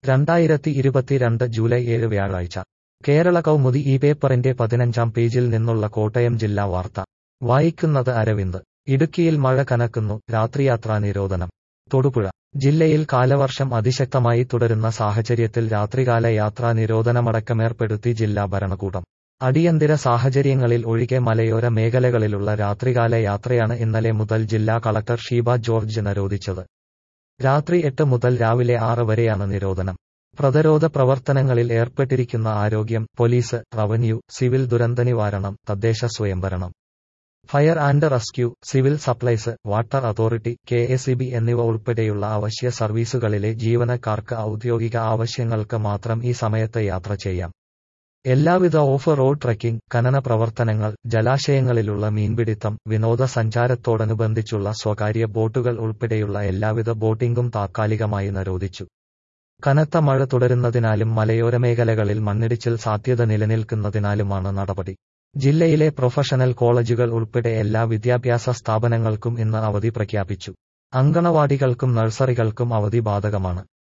2022 July 7 വ്യാഴാഴ്ച കേരള കൗമുദി ഈ പേപ്പറിന്റെ 15-ാം പേജിൽ നിന്നുള്ള കോട്ടയം ജില്ലാ വാർത്ത വായിക്കുന്നത് അരവിന്ദ്. ഇടുക്കിയിൽ മഴ കനക്കുന്നു, രാത്രിയാത്രാ നിരോധനം. തൊടുപുഴ ജില്ലയിൽ കാലവർഷം അതിശക്തമായി തുടരുന്ന സാഹചര്യത്തിൽ രാത്രികാല യാത്രാ നിരോധനമടക്കമേർപ്പെടുത്തി ജില്ലാ ഭരണകൂടം. അടിയന്തര സാഹചര്യങ്ങളിൽ ഒഴികെ മലയോര മേഖലകളിലുള്ള രാത്രികാല യാത്രയാണ് ഇന്നലെ മുതൽ ജില്ലാ കളക്ടർ ഷീബ ജോർജ് നിരോധിച്ചത്. രാത്രി 8 മുതൽ രാവിലെ 6 വരെയാണ് നിരോധനം. പ്രതിരോധ പ്രവർത്തനങ്ങളിൽ ഏർപ്പെട്ടിരിക്കുന്ന ആരോഗ്യം, പോലീസ്, റവന്യൂ, സിവിൽ ദുരന്തനിവാരണം, തദ്ദേശ സ്വയംഭരണം, fire and rescue, civil supplies, water authority, KSEB എന്നിവ ഉൾപ്പെടെയുള്ള അവശ്യ സർവീസുകളിലെ ജീവനക്കാർക്ക് ഔദ്യോഗിക ആവശ്യങ്ങൾക്ക് മാത്രം ഈ സമയത്ത് യാത്ര ചെയ്യാം. എല്ലാവിധ ഓഫ് റോഡ് ട്രെക്കിംഗ്, ഖനന പ്രവർത്തനങ്ങൾ, ജലാശയങ്ങളിലുള്ള മീൻപിടിത്തം, വിനോദസഞ്ചാരത്തോടനുബന്ധിച്ചുള്ള സ്വകാര്യ ബോട്ടുകൾ ഉൾപ്പെടെയുള്ള എല്ലാവിധ ബോട്ടിംഗും താത്കാലികമായി നിരോധിച്ചു. കനത്ത മഴ തുടരുന്നതിനാലും മലയോര മേഖലകളിൽ മണ്ണിടിച്ചിൽ സാധ്യത നിലനിൽക്കുന്നതിനാലുമാണ് നടപടി. ജില്ലയിലെ പ്രൊഫഷണൽ കോളേജുകൾ ഉൾപ്പെടെ എല്ലാ വിദ്യാഭ്യാസ സ്ഥാപനങ്ങൾക്കും ഇന്ന് അവധി പ്രഖ്യാപിച്ചു. അങ്കണവാടികൾക്കും നഴ്സറികൾക്കും അവധി ബാധകമാണ്.